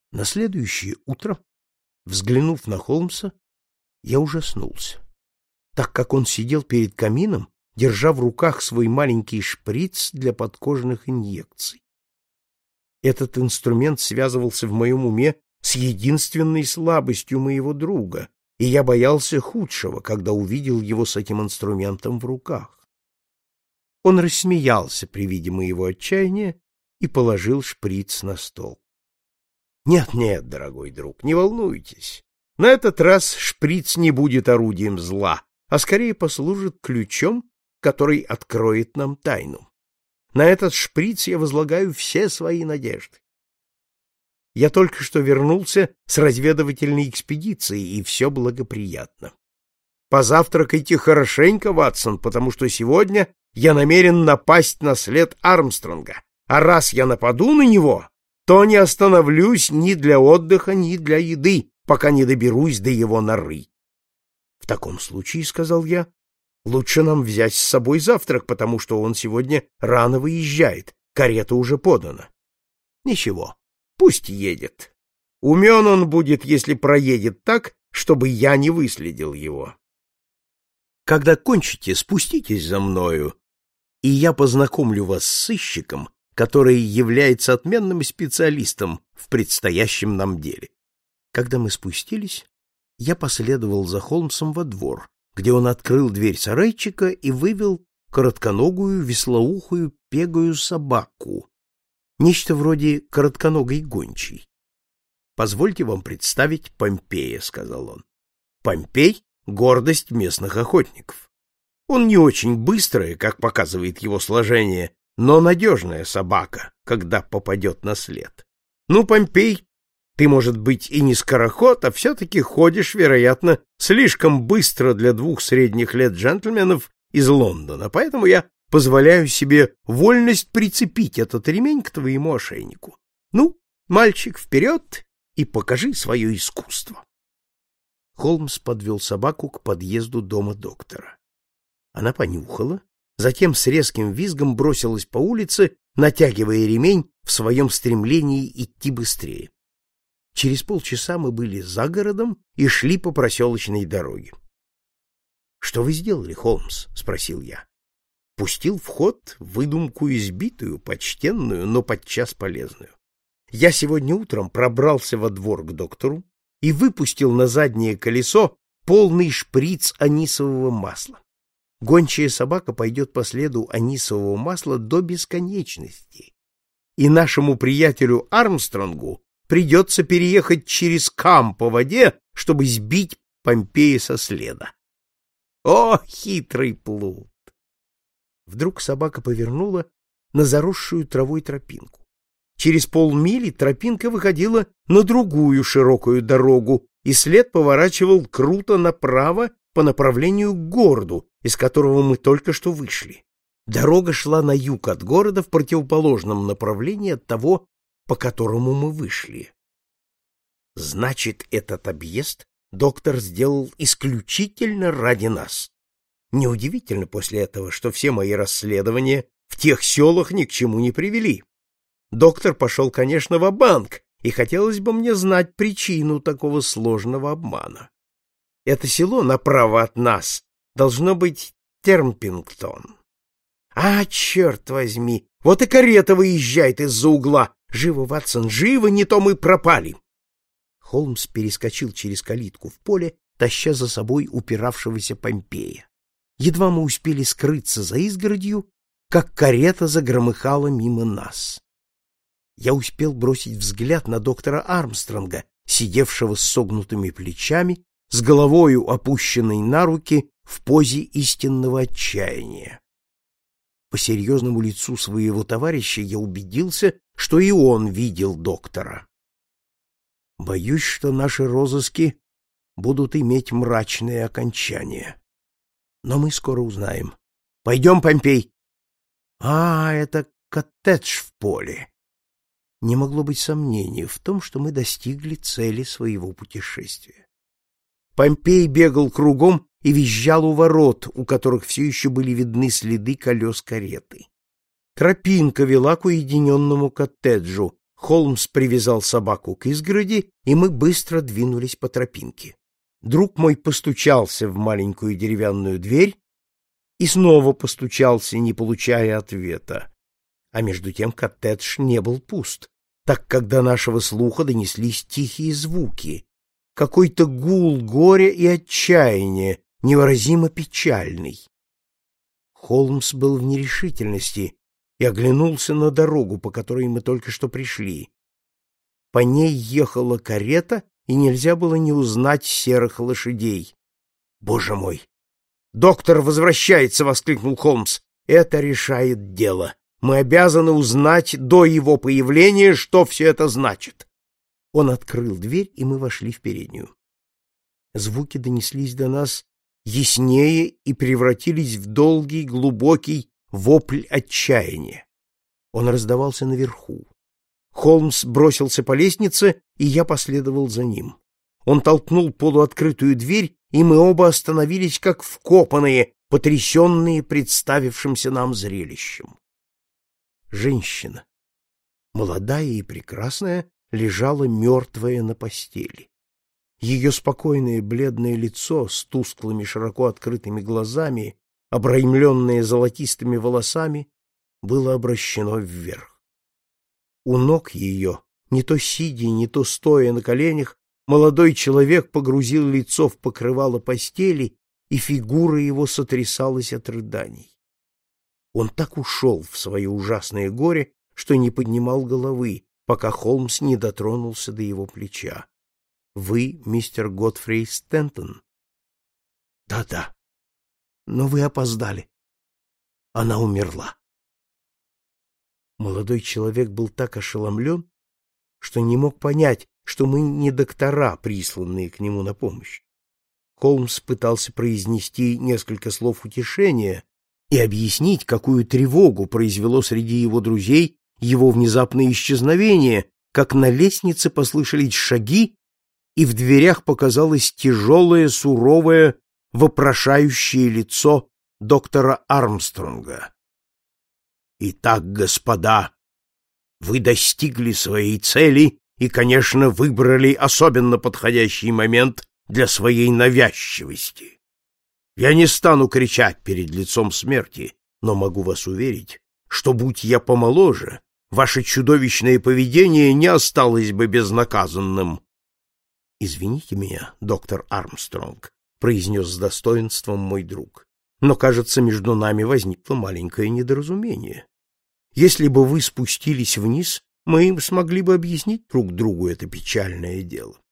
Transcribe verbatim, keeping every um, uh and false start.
На следующее утро, взглянув на Холмса, я ужаснулся, так как он сидел перед камином, держа в руках свой маленький шприц для подкожных инъекций. Этот инструмент связывался в моем уме с единственной слабостью моего друга, и я боялся худшего, когда увидел его с этим инструментом в руках. Он рассмеялся при виде моего отчаяния и положил шприц на стол. — Нет, нет, дорогой друг, не волнуйтесь. На этот раз шприц не будет орудием зла, а скорее послужит ключом, который откроет нам тайну. На этот шприц я возлагаю все свои надежды. Я только что вернулся с разведывательной экспедиции, и все благоприятно. Позавтракайте хорошенько, Ватсон, потому что сегодня я намерен напасть на след Армстронга, а раз я нападу на него, то не остановлюсь ни для отдыха, ни для еды, пока не доберусь до его норы. — В таком случае, — сказал я, — лучше нам взять с собой завтрак, потому что он сегодня рано выезжает, карета уже подана. — Ничего, пусть едет. Умен он будет, если проедет так, чтобы я не выследил его. Когда кончите, спуститесь за мною, и я познакомлю вас с сыщиком, который является отменным специалистом в предстоящем нам деле. Когда мы спустились, я последовал за Холмсом во двор, где он открыл дверь сарайчика и вывел коротконогую, веслоухую, пегую собаку, нечто вроде коротконогой гончей. — Позвольте вам представить Помпея, — сказал он. Помпей — гордость местных охотников. Он не очень быстрый, как показывает его сложение, но надежная собака, когда попадет на след. Ну, Помпей, ты, может быть, и не скороход, а все-таки ходишь, вероятно, слишком быстро для двух средних лет джентльменов из Лондона, поэтому я позволяю себе вольность прицепить этот ремень к твоему ошейнику. Ну, мальчик, вперед и покажи свое искусство. Холмс подвел собаку к подъезду дома доктора. Она понюхала, затем с резким визгом бросилась по улице, натягивая ремень в своем стремлении идти быстрее. Через полчаса мы были за городом и шли по проселочной дороге. — Что вы сделали, Холмс? — спросил я. Пустил в ход выдумку избитую, почтенную, но подчас полезную. Я сегодня утром пробрался во двор к доктору и выпустил на заднее колесо полный шприц анисового масла. Гончая собака пойдет по следу анисового масла до бесконечности, и нашему приятелю Армстронгу придется переехать через Кам по воде, чтобы сбить Помпея со следа. О, хитрый плут! Вдруг собака повернула на заросшую травой тропинку. Через полмили тропинка выходила на другую широкую дорогу, и след поворачивал круто направо по направлению к городу, из которого мы только что вышли. Дорога шла на юг от города в противоположном направлении от того, по которому мы вышли. Значит, этот объезд доктор сделал исключительно ради нас. Неудивительно после этого, что все мои расследования в тех селах ни к чему не привели. Доктор пошел, конечно, ва-банк, и хотелось бы мне знать причину такого сложного обмана. Это село направо от нас должно быть Термпингтон. А, черт возьми, вот и карета выезжает из-за угла. Живо, Ватсон, живо, не то мы пропали. Холмс перескочил через калитку в поле, таща за собой упиравшегося Помпея. Едва мы успели скрыться за изгородью, как карета загромыхала мимо нас. Я успел бросить взгляд на доктора Армстронга, сидевшего с согнутыми плечами, с головою опущенной на руки в позе истинного отчаяния. По серьезному лицу своего товарища я убедился, что и он видел доктора. Боюсь, что наши розыски будут иметь мрачное окончание. Но мы скоро узнаем. Пойдем, Помпей. А, это коттедж в поле. Не могло быть сомнений в том, что мы достигли цели своего путешествия. Помпей бегал кругом и визжал у ворот, у которых все еще были видны следы колес кареты. Тропинка вела к уединенному коттеджу. Холмс привязал собаку к изгороди, и мы быстро двинулись по тропинке. Друг мой постучался в маленькую деревянную дверь и снова постучался, не получая ответа. А между тем коттедж не был пуст, так как до нашего слуха донеслись тихие звуки, какой-то гул горя и отчаяния, невыразимо печальный. Холмс был в нерешительности и оглянулся на дорогу, по которой мы только что пришли. По ней ехала карета, и нельзя было не узнать серых лошадей. — Боже мой! Доктор возвращается! — воскликнул Холмс. — Это решает дело. Мы обязаны узнать до его появления, что все это значит. Он открыл дверь, и мы вошли в переднюю. Звуки донеслись до нас яснее и превратились в долгий, глубокий вопль отчаяния. Он раздавался наверху. Холмс бросился по лестнице, и я последовал за ним. Он толкнул полуоткрытую дверь, и мы оба остановились, как вкопанные, потрясенные представившимся нам зрелищем. Женщина, молодая и прекрасная, лежала мертвая на постели. Ее спокойное бледное лицо с тусклыми широко открытыми глазами, обрамленное золотистыми волосами, было обращено вверх. У ног ее, не то сидя, не то стоя на коленях, молодой человек погрузил лицо в покрывало постели, и фигура его сотрясалась от рыданий. Он так ушел в свое ужасное горе, что не поднимал головы, пока Холмс не дотронулся до его плеча. — Вы мистер Годфрей Стентон? Да — Да-да. Но вы опоздали. Она умерла. Молодой человек был так ошеломлен, что не мог понять, что мы не доктора, присланные к нему на помощь. Холмс пытался произнести несколько слов утешения и объяснить, какую тревогу произвело среди его друзей его внезапное исчезновение, как на лестнице послышались шаги, и в дверях показалось тяжелое, суровое, вопрошающее лицо доктора Армстронга. «Итак, господа, вы достигли своей цели и, конечно, выбрали особенно подходящий момент для своей навязчивости. Я не стану кричать перед лицом смерти, но могу вас уверить, что, будь я помоложе, ваше чудовищное поведение не осталось бы безнаказанным». «Извините меня, доктор Армстронг», — произнес с достоинством мой друг, «но, кажется, между нами возникло маленькое недоразумение. Если бы вы спустились вниз, мы смогли бы объяснить друг другу это печальное дело».